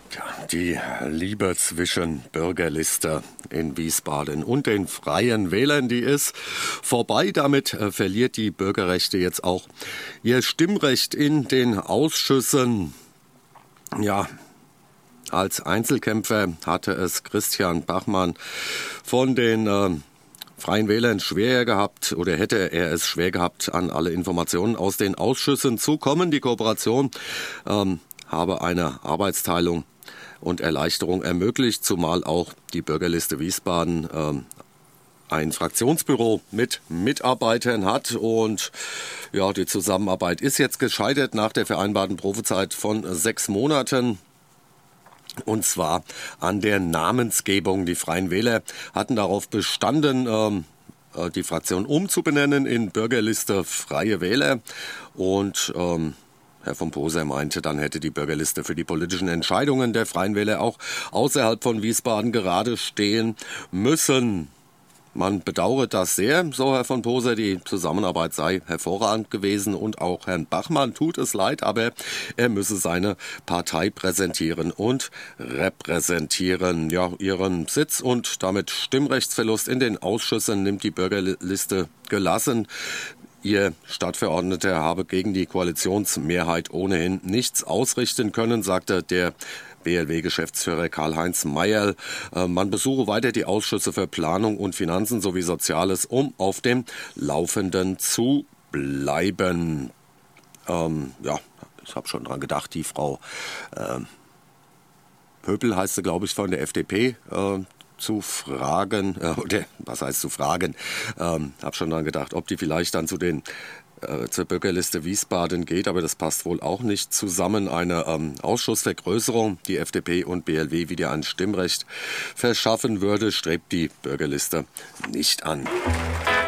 Die Liebe zwischen Bürgerliste in Wiesbaden und den Freien Wählern, die ist vorbei. Damit verliert die Bürgerrechte jetzt auch ihr Stimmrecht in den Ausschüssen. Ja, als Einzelkämpfer hatte es Christian Bachmann von den Freien Wählern schwer gehabt oder hätte er es schwer gehabt, an alle Informationen aus den Ausschüssen zu kommen. Die Kooperation habe eine Arbeitsteilung und Erleichterung ermöglicht, zumal auch die Bürgerliste Wiesbaden ein Fraktionsbüro mit Mitarbeitern hat. Und ja, die Zusammenarbeit ist jetzt gescheitert nach der vereinbarten Probezeit von 6 Monaten. Und zwar an der Namensgebung. Die Freien Wähler hatten darauf bestanden, die Fraktion umzubenennen in Bürgerliste Freie Wähler. Und Herr von Poser meinte, dann hätte die Bürgerliste für die politischen Entscheidungen der Freien Wähler auch außerhalb von Wiesbaden gerade stehen müssen. Man bedauert das sehr, so Herr von Poser, die Zusammenarbeit sei hervorragend gewesen und auch Herrn Bachmann tut es leid, aber er müsse seine Partei präsentieren und repräsentieren. Ja, ihren Sitz und damit Stimmrechtsverlust in den Ausschüssen nimmt die Bürgerliste gelassen. Ihr Stadtverordneter habe gegen die Koalitionsmehrheit ohnehin nichts ausrichten können, sagte der BLW-Geschäftsführer Karl-Heinz Mayerl. Man besuche weiter die Ausschüsse für Planung und Finanzen sowie Soziales, um auf dem Laufenden zu bleiben. Ja, ich habe schon dran gedacht, die Frau Pöpel heißt sie, glaube ich, von der FDP, zu fragen, oder was heißt zu fragen, habe schon dran gedacht, ob die vielleicht dann zur Bürgerliste Wiesbaden geht, aber das passt wohl auch nicht zusammen. Eine Ausschussvergrößerung, die FDP und BLW wieder ein Stimmrecht verschaffen würde, strebt die Bürgerliste nicht an.